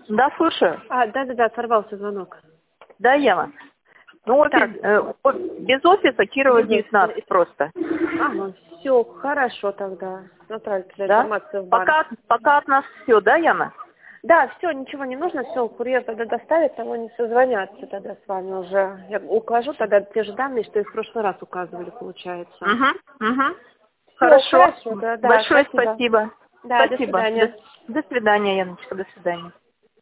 Да, слушаю. Да, сорвался звонок. Да, Яна. Ну, офис, без офиса Кирова 19 просто. Ага, все, хорошо тогда. Направить Да? информацию в банк. Пока от нас все, да, Яна? Да, все, ничего не нужно, все, курьер тогда доставит, там они созвонятся тогда с вами уже. Я укажу тогда те же данные, что и в прошлый раз указывали, получается. Угу. Всё, Хорошо. хорошо, да, Большое спасибо. спасибо. Да, до Спасибо. свидания. До свидания, Яночка, до свидания.